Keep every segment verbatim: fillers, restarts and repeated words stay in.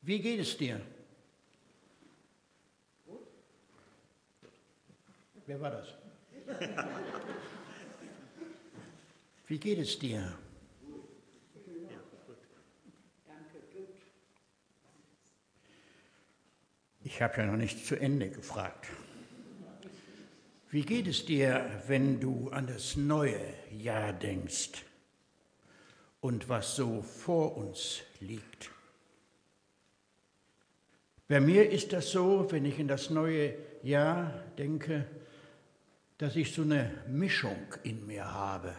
Wie geht es dir? Wer war das? Wie geht es dir? Ich habe ja noch nicht zu Ende gefragt. Wie geht es dir, wenn du an das neue Jahr denkst und was so vor uns liegt? Bei mir ist das so, wenn ich in das neue Jahr denke, dass ich so eine Mischung in mir habe.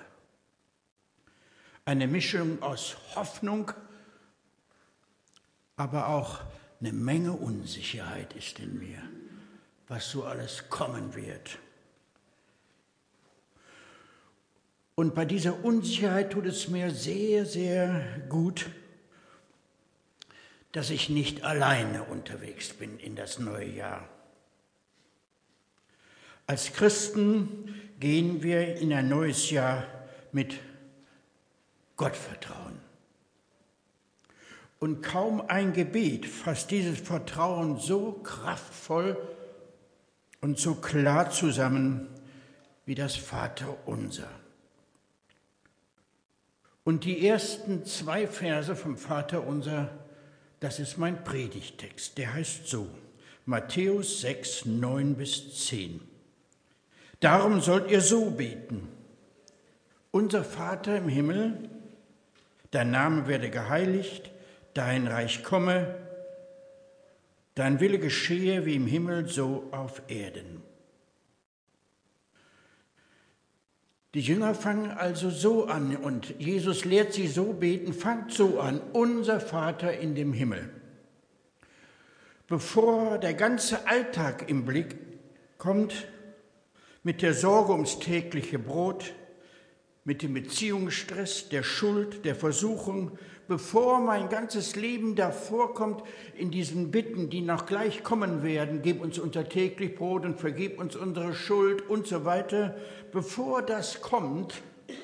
Eine Mischung aus Hoffnung, aber auch eine Menge Unsicherheit ist in mir, was so alles kommen wird. Und bei dieser Unsicherheit tut es mir sehr, sehr gut, dass ich nicht alleine unterwegs bin in das neue Jahr. Als Christen gehen wir in ein neues Jahr mit Gottvertrauen. Und kaum ein Gebet fasst dieses Vertrauen so kraftvoll und so klar zusammen wie das Vaterunser. Und die ersten zwei Verse vom Vaterunser, das ist mein Predigtext, der heißt so, Matthäus sechs, neun bis zehn. Darum sollt ihr so beten: Unser Vater im Himmel, dein Name werde geheiligt, dein Reich komme, dein Wille geschehe wie im Himmel, so auf Erden. Die Jünger fangen also so an und Jesus lehrt sie so beten, fangt so an: Unser Vater in dem Himmel. Bevor der ganze Alltag im Blick kommt, mit der Sorge ums tägliche Brot, mit dem Beziehungsstress, der Schuld, der Versuchung, bevor mein ganzes Leben davor kommt, in diesen Bitten, die noch gleich kommen werden, gib uns unser täglich Brot und vergib uns unsere Schuld und so weiter, bevor das kommt,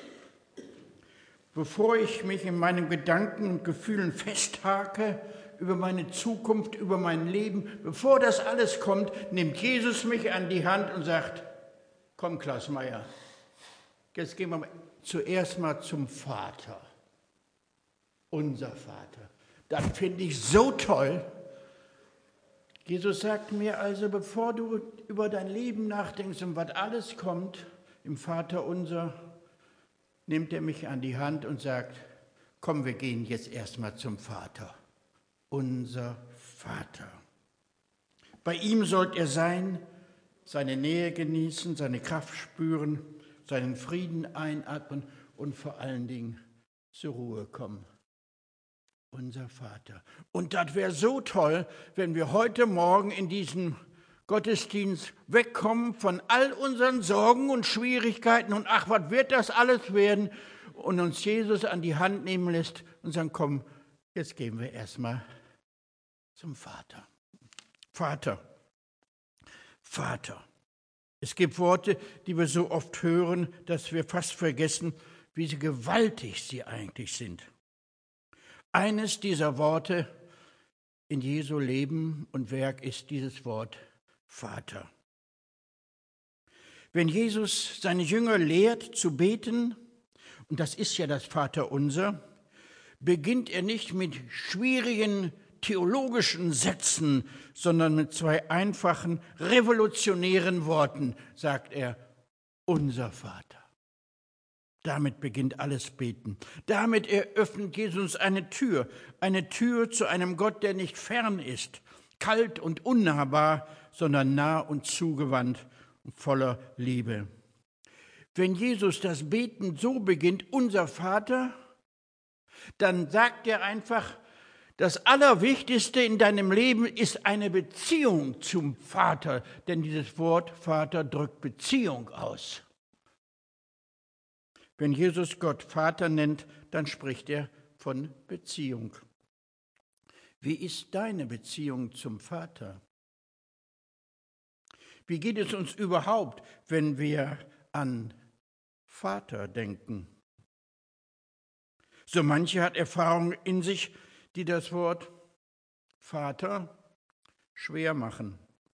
bevor ich mich in meinen Gedanken und Gefühlen festhake über meine Zukunft, über mein Leben, bevor das alles kommt, nimmt Jesus mich an die Hand und sagt: Komm, Klaus Meier, jetzt gehen wir zuerst mal zum Vater, unser Vater. Das finde ich so toll. Jesus sagt mir also, bevor du über dein Leben nachdenkst und was alles kommt, im Vater unser, nimmt er mich an die Hand und sagt: Komm, wir gehen jetzt erst mal zum Vater, unser Vater. Bei ihm sollt ihr sein, seine Nähe genießen, seine Kraft spüren, seinen Frieden einatmen und vor allen Dingen zur Ruhe kommen. Unser Vater. Und das wäre so toll, wenn wir heute Morgen in diesem Gottesdienst wegkommen von all unseren Sorgen und Schwierigkeiten und ach, was wird das alles werden, und uns Jesus an die Hand nehmen lässt und sagen: Komm, jetzt gehen wir erstmal zum Vater. Vater. Vater. Es gibt Worte, die wir so oft hören, dass wir fast vergessen, wie sie gewaltig sie eigentlich sind. Eines dieser Worte in Jesu Leben und Werk ist dieses Wort Vater. Wenn Jesus seine Jünger lehrt zu beten, und das ist ja das Vaterunser, beginnt er nicht mit schwierigen theologischen Sätzen, sondern mit zwei einfachen, revolutionären Worten sagt er: Unser Vater. Damit beginnt alles Beten. Damit eröffnet Jesus eine Tür, eine Tür zu einem Gott, der nicht fern ist, kalt und unnahbar, sondern nah und zugewandt und voller Liebe. Wenn Jesus das Beten so beginnt, unser Vater, dann sagt er einfach: Das Allerwichtigste in deinem Leben ist eine Beziehung zum Vater, denn dieses Wort Vater drückt Beziehung aus. Wenn Jesus Gott Vater nennt, dann spricht er von Beziehung. Wie ist deine Beziehung zum Vater? Wie geht es uns überhaupt, wenn wir an Vater denken? So manche hat Erfahrung in sich, die das Wort Vater schwer machen.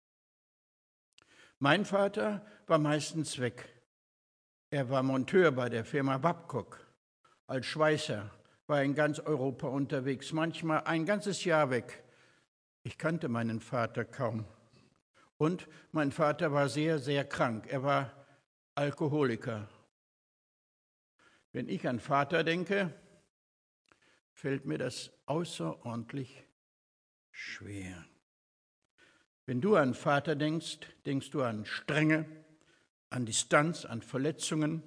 Mein Vater war meistens weg. Er war Monteur bei der Firma Babcock. Als Schweißer war er in ganz Europa unterwegs, manchmal ein ganzes Jahr weg. Ich kannte meinen Vater kaum. Und mein Vater war sehr, sehr krank. Er war Alkoholiker. Wenn ich an Vater denke, fällt mir das außerordentlich schwer. Wenn du an Vater denkst, denkst du an Strenge, an Distanz, an Verletzungen.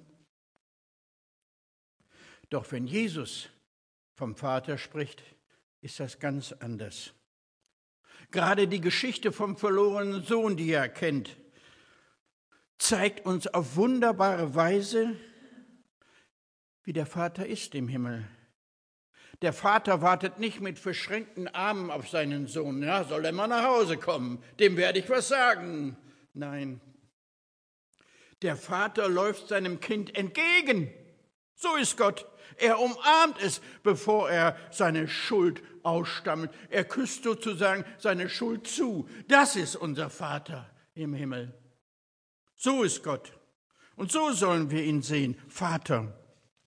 Doch wenn Jesus vom Vater spricht, ist das ganz anders. Gerade die Geschichte vom verlorenen Sohn, die er kennt, zeigt uns auf wunderbare Weise, wie der Vater ist im Himmel. Der Vater wartet nicht mit verschränkten Armen auf seinen Sohn. Ja, soll er mal nach Hause kommen? Dem werde ich was sagen. Nein. Der Vater läuft seinem Kind entgegen. So ist Gott. Er umarmt es, bevor er seine Schuld ausstammelt. Er küsst sozusagen seine Schuld zu. Das ist unser Vater im Himmel. So ist Gott. Und so sollen wir ihn sehen, Vater.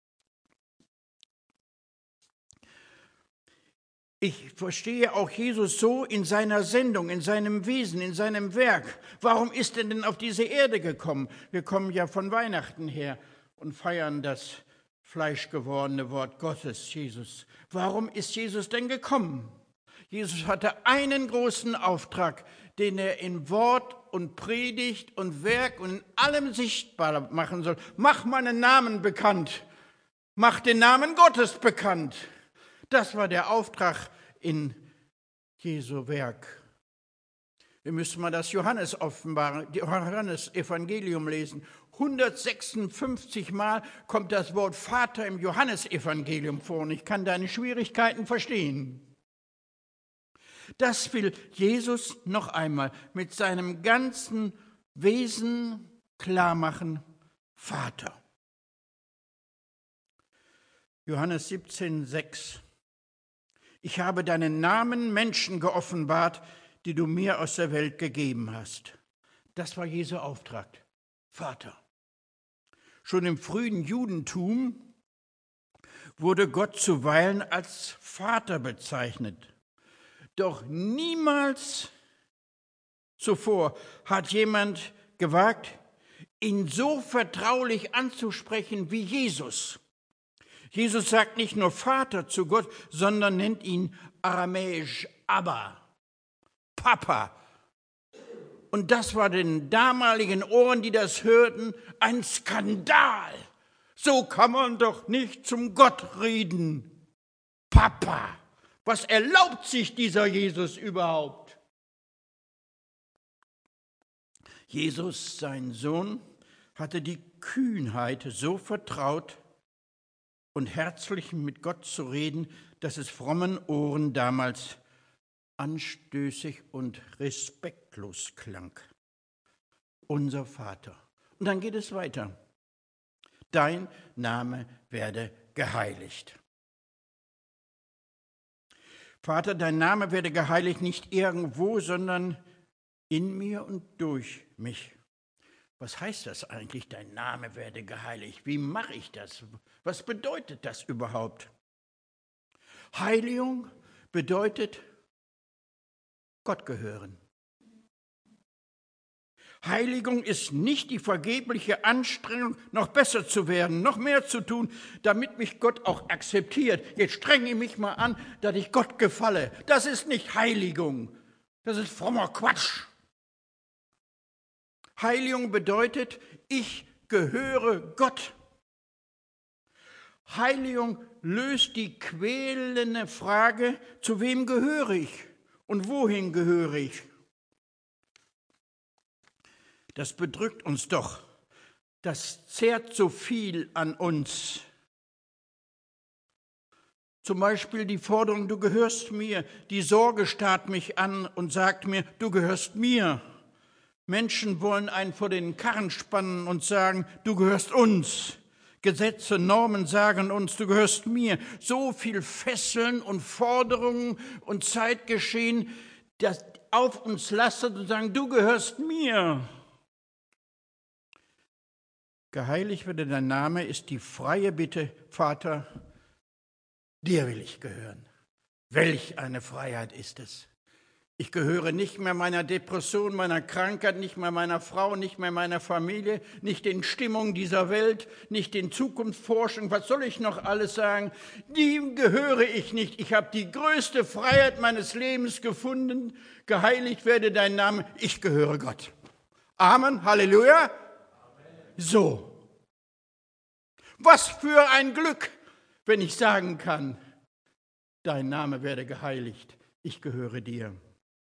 Ich verstehe auch Jesus so in seiner Sendung, in seinem Wesen, in seinem Werk. Warum ist er denn auf diese Erde gekommen? Wir kommen ja von Weihnachten her und feiern das fleischgewordene Wort Gottes, Jesus. Warum ist Jesus denn gekommen? Jesus hatte einen großen Auftrag, den er in Wort und Predigt und Werk und in allem sichtbar machen soll. Mach meinen Namen bekannt. Mach den Namen Gottes bekannt. Das war der Auftrag in Jesu Werk. Wir müssen mal das Johannes offenbaren, Johannes Evangelium lesen. hundertsechsundfünfzig Mal kommt das Wort Vater im Johannesevangelium vor und ich kann deine Schwierigkeiten verstehen. Das will Jesus noch einmal mit seinem ganzen Wesen klarmachen, Vater. Johannes siebzehn, sechs. Ich habe deinen Namen Menschen geoffenbart, die du mir aus der Welt gegeben hast. Das war Jesu Auftrag, Vater. Schon im frühen Judentum wurde Gott zuweilen als Vater bezeichnet. Doch niemals zuvor hat jemand gewagt, ihn so vertraulich anzusprechen wie Jesus. Jesus sagt nicht nur Vater zu Gott, sondern nennt ihn aramäisch Abba, Papa. Und das war den damaligen Ohren, die das hörten, ein Skandal. So kann man doch nicht zum Gott reden. Papa, was erlaubt sich dieser Jesus überhaupt? Jesus, sein Sohn, hatte die Kühnheit, so vertraut und herzlich mit Gott zu reden, dass es frommen Ohren damals anstößig und respektlos klang. Unser Vater. Und dann geht es weiter. Dein Name werde geheiligt. Vater, dein Name werde geheiligt nicht irgendwo, sondern in mir und durch mich. Was heißt das eigentlich, dein Name werde geheiligt? Wie mache ich das? Was bedeutet das überhaupt? Heiligung bedeutet Gott gehören. Heiligung ist nicht die vergebliche Anstrengung, noch besser zu werden, noch mehr zu tun, damit mich Gott auch akzeptiert. Jetzt strenge ich mich mal an, dass ich Gott gefalle. Das ist nicht Heiligung, das ist frommer Quatsch. Heiligung bedeutet, ich gehöre Gott. Heiligung löst die quälende Frage, zu wem gehöre ich und wohin gehöre ich? Das bedrückt uns doch. Das zehrt so viel an uns. Zum Beispiel die Forderung, du gehörst mir. Die Sorge starrt mich an und sagt mir, du gehörst mir. Menschen wollen einen vor den Karren spannen und sagen, du gehörst uns. Gesetze, Normen sagen uns, du gehörst mir. So viel Fesseln und Forderungen und Zeitgeschehen, das auf uns lastet und sagen, du gehörst mir. Geheiligt werde dein Name ist die freie Bitte, Vater, dir will ich gehören. Welch eine Freiheit ist es. Ich gehöre nicht mehr meiner Depression, meiner Krankheit, nicht mehr meiner Frau, nicht mehr meiner Familie, nicht den Stimmungen dieser Welt, nicht den Zukunftsforschungen. Was soll ich noch alles sagen? Dem gehöre ich nicht. Ich habe die größte Freiheit meines Lebens gefunden. Geheiligt werde dein Name. Ich gehöre Gott. Amen. Halleluja. Amen. So. Was für ein Glück, wenn ich sagen kann, dein Name werde geheiligt. Ich gehöre dir.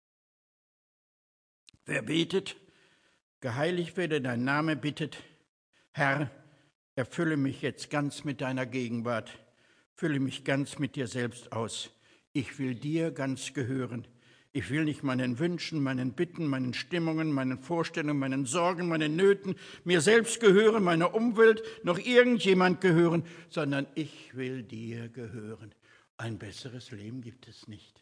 Wer betet, geheiligt werde dein Name, bittet, Herr, erfülle mich jetzt ganz mit deiner Gegenwart, fülle mich ganz mit dir selbst aus. Ich will dir ganz gehören. Ich will nicht meinen Wünschen, meinen Bitten, meinen Stimmungen, meinen Vorstellungen, meinen Sorgen, meinen Nöten, mir selbst gehören, meiner Umwelt, noch irgendjemand gehören, sondern ich will dir gehören. Ein besseres Leben gibt es nicht.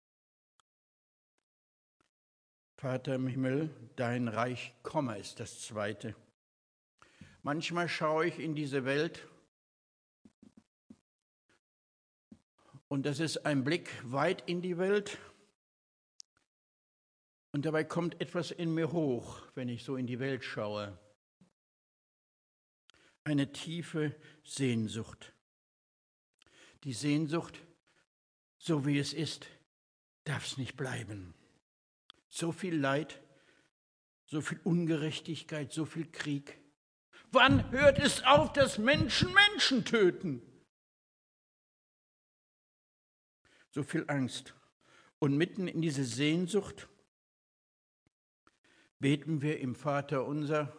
Vater im Himmel, dein Reich komme ist das Zweite. Manchmal schaue ich in diese Welt und das ist ein Blick weit in die Welt und dabei kommt etwas in mir hoch, wenn ich so in die Welt schaue. Eine tiefe Sehnsucht. Die Sehnsucht, so wie es ist, darf es nicht bleiben. So viel Leid, so viel Ungerechtigkeit, so viel Krieg. Wann hört es auf, dass Menschen Menschen töten? So viel Angst. Und mitten in diese Sehnsucht beten wir im Vater unser,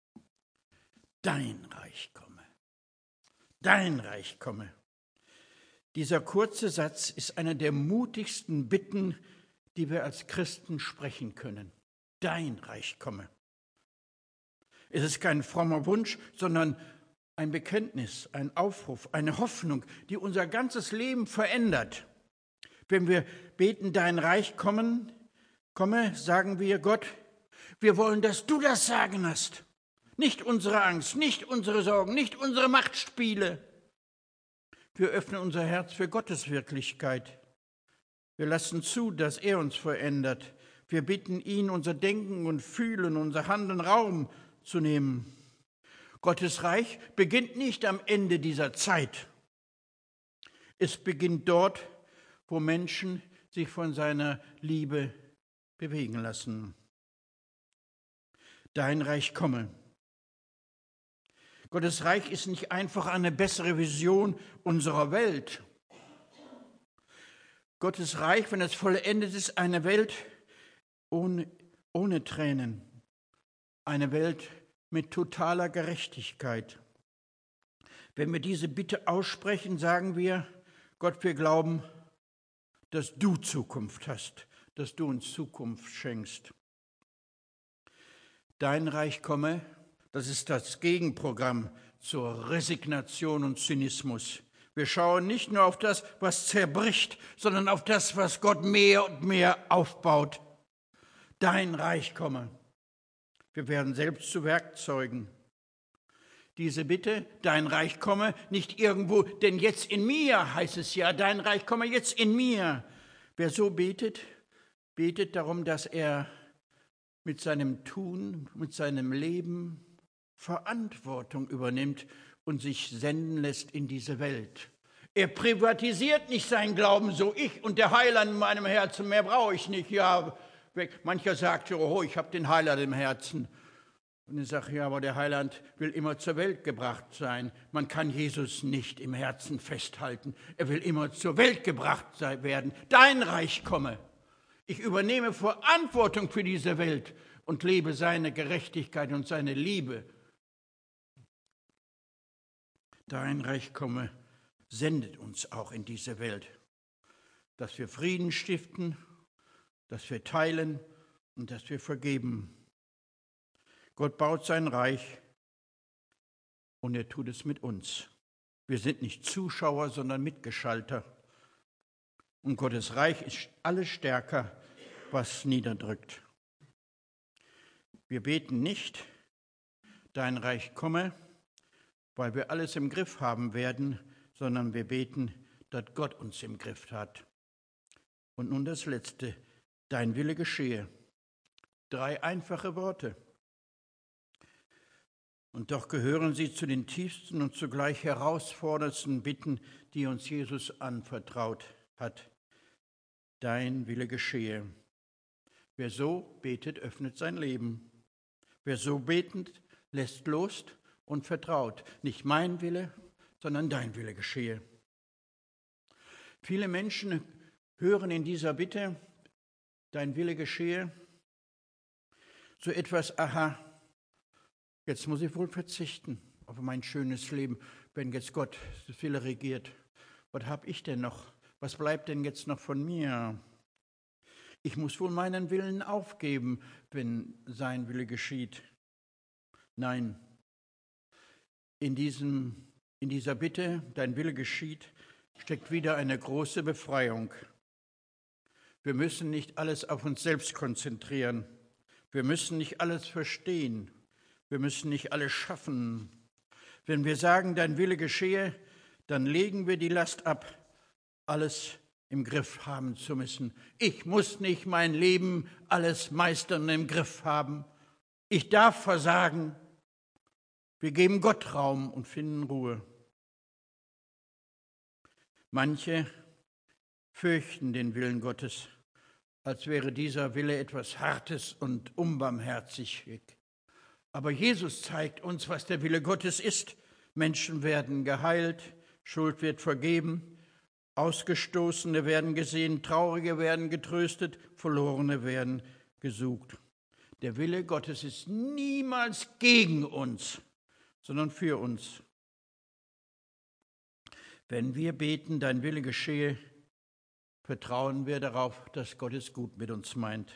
dein Reich komme, dein Reich komme. Dieser kurze Satz ist einer der mutigsten Bitten, die wir als Christen sprechen können. Dein Reich komme. Es ist kein frommer Wunsch, sondern ein Bekenntnis, ein Aufruf, eine Hoffnung, die unser ganzes Leben verändert. Wenn wir beten, dein Reich kommen, komme, sagen wir, Gott, wir wollen, dass du das Sagen hast. Nicht unsere Angst, nicht unsere Sorgen, nicht unsere Machtspiele. Wir öffnen unser Herz für Gottes Wirklichkeit. Wir lassen zu, dass er uns verändert. Wir bitten ihn, unser Denken und Fühlen, unser Handeln Raum zu nehmen. Gottes Reich beginnt nicht am Ende dieser Zeit. Es beginnt dort, wo Menschen sich von seiner Liebe bewegen lassen. Dein Reich komme. Gottes Reich ist nicht einfach eine bessere Vision unserer Welt. Gottes Reich, wenn es vollendet ist, eine Welt ohne, ohne Tränen, eine Welt mit totaler Gerechtigkeit. Wenn wir diese Bitte aussprechen, sagen wir, Gott, wir glauben, dass du Zukunft hast, dass du uns Zukunft schenkst. Dein Reich komme, das ist das Gegenprogramm zur Resignation und Zynismus. Wir schauen nicht nur auf das, was zerbricht, sondern auf das, was Gott mehr und mehr aufbaut. Dein Reich komme. Wir werden selbst zu Werkzeugen. Diese Bitte, dein Reich komme, nicht irgendwo, denn jetzt in mir heißt es ja, dein Reich komme jetzt in mir. Wer so betet, betet darum, dass er mit seinem Tun, mit seinem Leben Verantwortung übernimmt und sich senden lässt in diese Welt. Er privatisiert nicht seinen Glauben so, ich und der Heiland in meinem Herzen, mehr brauche ich nicht. Ja, weg. Mancher sagt, oh, ich habe den Heiland im Herzen. Und ich sage, ja, aber der Heiland will immer zur Welt gebracht sein. Man kann Jesus nicht im Herzen festhalten. Er will immer zur Welt gebracht werden. Dein Reich komme. Ich übernehme Verantwortung für diese Welt und lebe seine Gerechtigkeit und seine Liebe. Dein Reich komme, sendet uns auch in diese Welt, dass wir Frieden stiften, dass wir teilen und dass wir vergeben. Gott baut sein Reich und er tut es mit uns. Wir sind nicht Zuschauer, sondern Mitgestalter. Und Gottes Reich ist alles stärker, was niederdrückt. Wir beten nicht, dein Reich komme, weil wir alles im Griff haben werden, sondern wir beten, dass Gott uns im Griff hat. Und nun das Letzte, dein Wille geschehe. Drei einfache Worte. Und doch gehören sie zu den tiefsten und zugleich herausforderndsten Bitten, die uns Jesus anvertraut hat. Dein Wille geschehe. Wer so betet, öffnet sein Leben. Wer so betend, lässt los und vertraut. Nicht mein Wille, sondern dein Wille geschehe. Viele Menschen hören in dieser Bitte, dein Wille geschehe, so etwas, aha, jetzt muss ich wohl verzichten auf mein schönes Leben, wenn jetzt Gott das Wille regiert. Was habe ich denn noch? Was bleibt denn jetzt noch von mir? Ich muss wohl meinen Willen aufgeben, wenn sein Wille geschieht. Nein, in, diesem, in dieser Bitte, dein Wille geschieht, steckt wieder eine große Befreiung. Wir müssen nicht alles auf uns selbst konzentrieren. Wir müssen nicht alles verstehen. Wir müssen nicht alles schaffen. Wenn wir sagen, dein Wille geschehe, dann legen wir die Last ab, alles im Griff haben zu müssen. Ich muss nicht mein Leben alles meistern und im Griff haben. Ich darf versagen. Wir geben Gott Raum und finden Ruhe. Manche fürchten den Willen Gottes, als wäre dieser Wille etwas Hartes und unbarmherzig. Aber Jesus zeigt uns, was der Wille Gottes ist. Menschen werden geheilt, Schuld wird vergeben, Ausgestoßene werden gesehen, Traurige werden getröstet, Verlorene werden gesucht. Der Wille Gottes ist niemals gegen uns, sondern für uns. Wenn wir beten, dein Wille geschehe, vertrauen wir darauf, dass Gott es gut mit uns meint.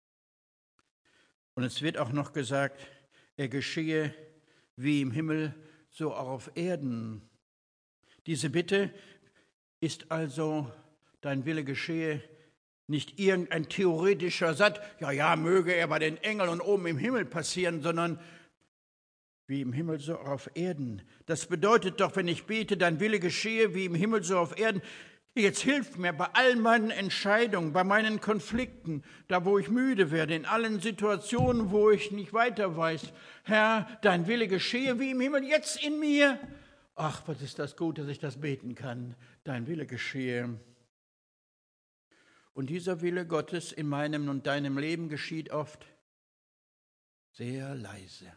Und es wird auch noch gesagt, er geschehe wie im Himmel, so auch auf Erden. Diese Bitte ist also, dein Wille geschehe, nicht irgendein theoretischer Satz, ja, ja, möge er bei den Engeln und oben im Himmel passieren, sondern wie im Himmel, so auch auf Erden. Das bedeutet doch, wenn ich bete, dein Wille geschehe, wie im Himmel, so auf Erden, jetzt hilf mir bei all meinen Entscheidungen, bei meinen Konflikten, da wo ich müde werde, in allen Situationen, wo ich nicht weiter weiß. Herr, dein Wille geschehe wie im Himmel, jetzt in mir. Ach, was ist das gut, dass ich das beten kann. Dein Wille geschehe. Und dieser Wille Gottes in meinem und deinem Leben geschieht oft sehr leise.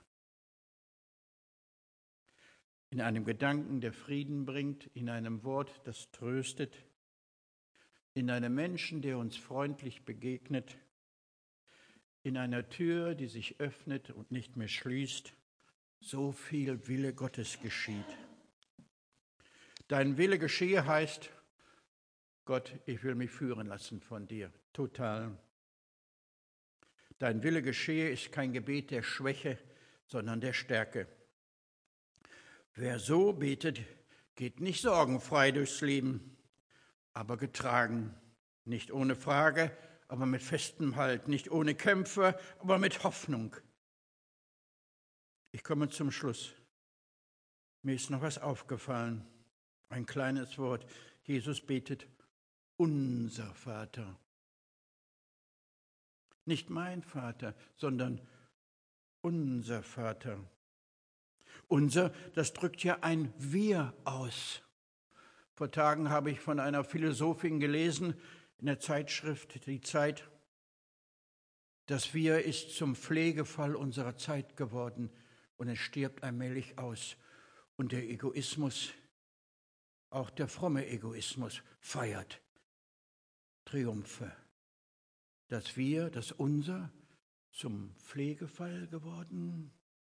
In einem Gedanken, der Frieden bringt, in einem Wort, das tröstet, in einem Menschen, der uns freundlich begegnet, in einer Tür, die sich öffnet und nicht mehr schließt. So viel Wille Gottes geschieht. Dein Wille geschehe heißt, Gott, ich will mich führen lassen von dir, total. Dein Wille geschehe ist kein Gebet der Schwäche, sondern der Stärke. Wer so betet, geht nicht sorgenfrei durchs Leben, aber getragen, nicht ohne Frage, aber mit festem Halt, nicht ohne Kämpfe, aber mit Hoffnung. Ich komme zum Schluss. Mir ist noch was aufgefallen, ein kleines Wort. Jesus betet, unser Vater. Nicht mein Vater, sondern unser Vater. Unser, das drückt ja ein Wir aus. Vor Tagen habe ich von einer Philosophin gelesen, in der Zeitschrift Die Zeit, das Wir ist zum Pflegefall unserer Zeit geworden und es stirbt allmählich aus. Und der Egoismus, auch der fromme Egoismus, feiert Triumphe. Das Wir, das Unser, zum Pflegefall geworden.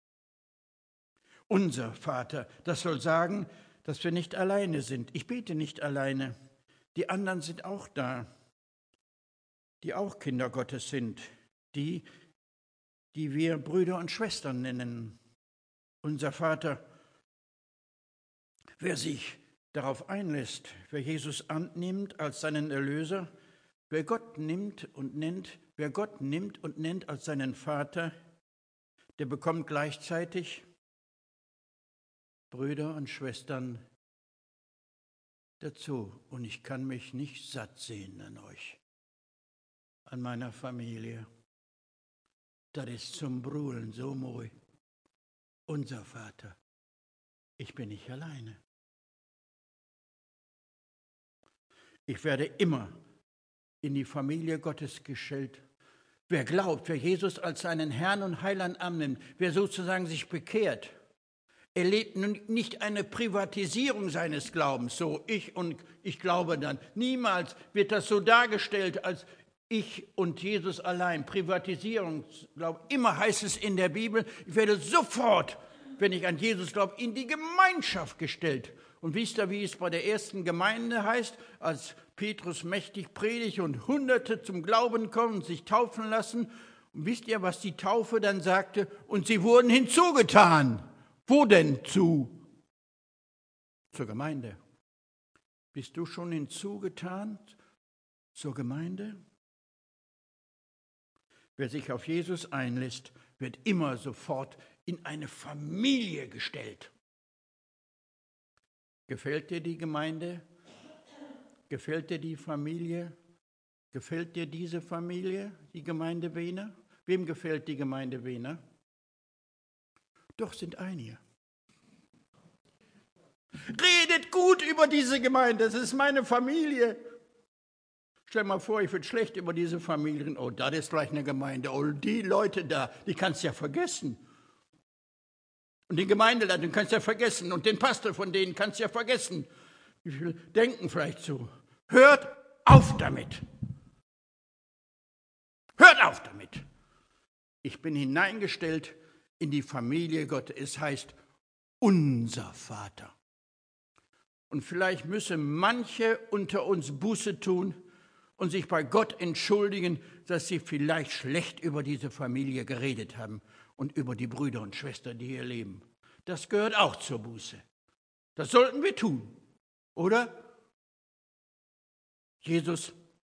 Unser Vater, das soll sagen, dass wir nicht alleine sind. Ich bete nicht alleine. Die anderen sind auch da, die auch Kinder Gottes sind, die, die wir Brüder und Schwestern nennen. Unser Vater, Wer sich darauf einlässt, wer Jesus annimmt als seinen Erlöser, wer Gott nimmt und nennt, wer Gott nimmt und nennt als seinen Vater, der bekommt gleichzeitig Brüder und Schwestern dazu. Und ich kann mich nicht satt sehen an euch, an meiner Familie. Das ist zum Brüllen so moi. Unser Vater, ich bin nicht alleine. Ich werde immer in die Familie Gottes gestellt. Wer glaubt, wer Jesus als seinen Herrn und Heiland annimmt, wer sozusagen sich bekehrt, erlebt nun nicht eine Privatisierung seines Glaubens, so ich und ich glaube dann. Niemals wird das so dargestellt, als ich und Jesus allein. Privatisierung, glaube immer heißt es in der Bibel, ich werde sofort, wenn ich an Jesus glaube, in die Gemeinschaft gestellt. Und wisst ihr, wie es bei der ersten Gemeinde heißt, als Petrus mächtig predigt und Hunderte zum Glauben kommen und sich taufen lassen? Und wisst ihr, was die Taufe dann sagte? Und sie wurden hinzugetan. Wo denn zu? Zur Gemeinde. Bist du schon hinzugetan zur Gemeinde? Wer sich auf Jesus einlässt, wird immer sofort in eine Familie gestellt. Gefällt dir die Gemeinde? Gefällt dir die Familie? Gefällt dir diese Familie, die Gemeinde Wehner? Wem gefällt die Gemeinde Wehner? Doch, sind einige. Redet gut über diese Gemeinde, das ist meine Familie. Stell mal vor, ich würde schlecht über diese Familie reden. Oh, das ist gleich eine Gemeinde. Oh, die Leute da, die kannst du ja vergessen. Und den Gemeindeleiter, den kannst du ja vergessen. Und den Pastor von denen kannst du ja vergessen. Wie viele denken vielleicht so? Hört auf damit. Hört auf damit. Ich bin hineingestellt in die Familie Gottes. Es heißt unser Vater. Und vielleicht müssen manche unter uns Buße tun und sich bei Gott entschuldigen, dass sie vielleicht schlecht über diese Familie geredet haben und über die Brüder und Schwestern, die hier leben. Das gehört auch zur Buße. Das sollten wir tun, oder? Jesus,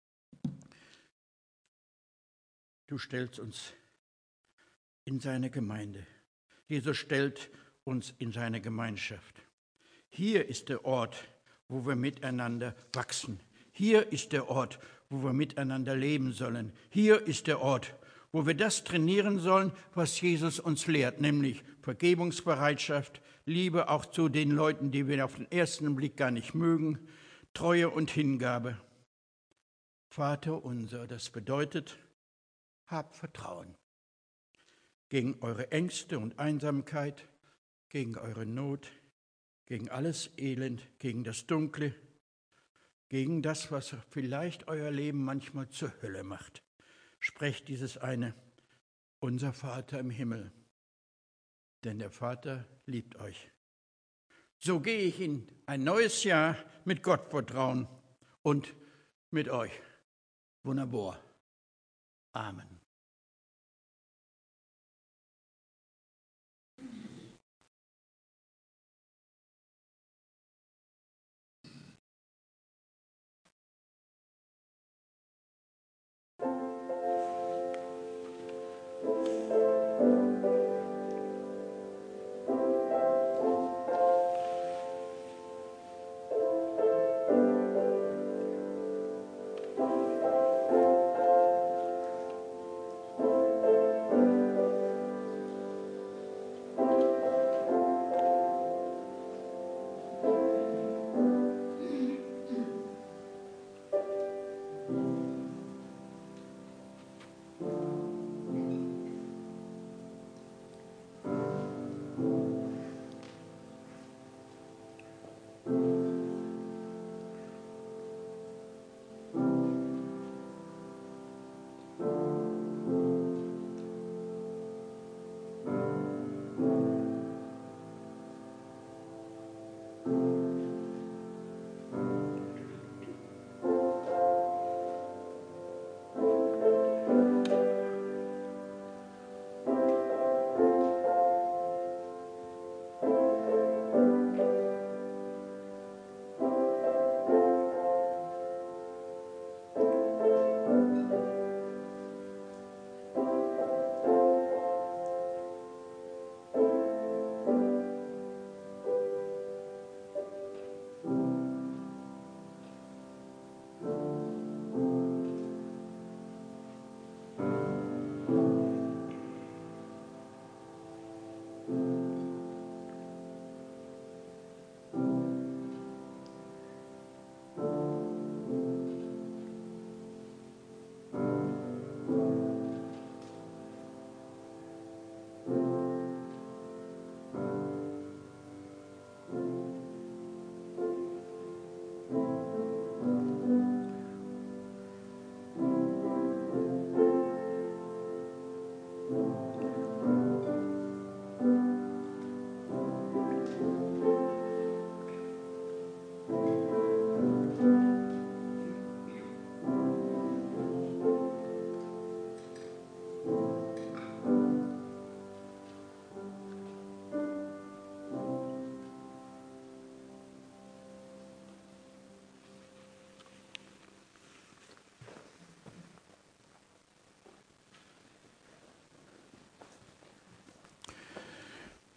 du stellst uns in seine Gemeinde. Jesus stellt uns in seine Gemeinschaft. Hier ist der Ort, wo wir miteinander wachsen. Hier ist der Ort, wo wir miteinander leben sollen. Hier ist der Ort, wo wir das trainieren sollen, was Jesus uns lehrt, nämlich Vergebungsbereitschaft, Liebe auch zu den Leuten, die wir auf den ersten Blick gar nicht mögen, Treue und Hingabe. Vater unser, das bedeutet, habt Vertrauen gegen eure Ängste und Einsamkeit, gegen eure Not, gegen alles Elend, gegen das Dunkle, gegen das, was vielleicht euer Leben manchmal zur Hölle macht. Sprecht dieses eine, unser Vater im Himmel, denn der Vater liebt euch. So gehe ich in ein neues Jahr mit Gottvertrauen und mit euch. Wunderbar. Amen.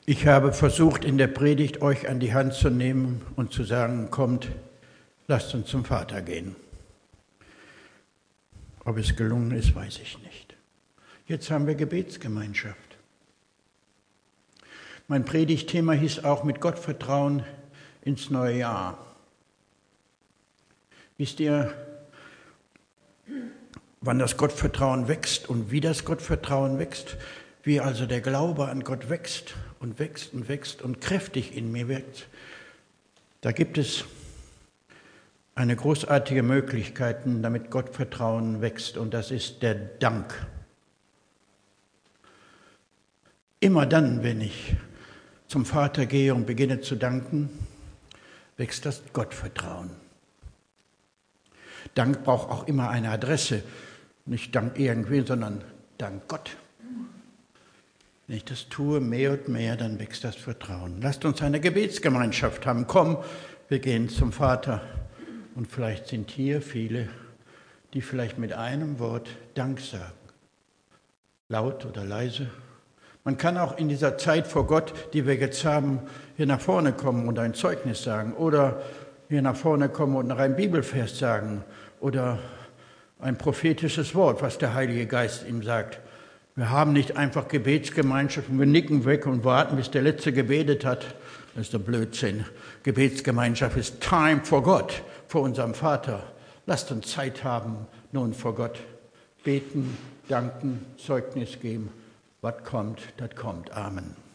Ich habe versucht, in der Predigt euch an die Hand zu nehmen und zu sagen, kommt, lasst uns zum Vater gehen. Ob es gelungen ist, weiß ich nicht. Jetzt haben wir Gebetsgemeinschaft. Mein Predigtthema hieß auch mit Gottvertrauen ins neue Jahr. Wisst ihr, wann das Gottvertrauen wächst und wie das Gottvertrauen wächst? Wie also der Glaube an Gott wächst und wächst und wächst und kräftig in mir wirkt. Da gibt es eine großartige Möglichkeit, damit Gottvertrauen wächst, und das ist der Dank. Immer dann, wenn ich zum Vater gehe und beginne zu danken, wächst das Gottvertrauen. Dank braucht auch immer eine Adresse, nicht Dank irgendwen, sondern Dank Gott. Wenn ich das tue, mehr und mehr, dann wächst das Vertrauen. Lasst uns eine Gebetsgemeinschaft haben. Komm, wir gehen zum Vater. Und vielleicht sind hier viele, die vielleicht mit einem Wort Dank sagen. Laut oder leise. Man kann auch in dieser Zeit vor Gott, die wir jetzt haben, hier nach vorne kommen und ein Zeugnis sagen. Oder hier nach vorne kommen und noch ein Bibelvers sagen. Oder ein prophetisches Wort, was der Heilige Geist ihm sagt. Wir haben nicht einfach Gebetsgemeinschaft und wir nicken weg und warten, bis der Letzte gebetet hat. Das ist der Blödsinn. Gebetsgemeinschaft ist Time for Gott, vor unserem Vater. Lasst uns Zeit haben, nun vor Gott. Beten, danken, Zeugnis geben. Was kommt, das kommt. Amen.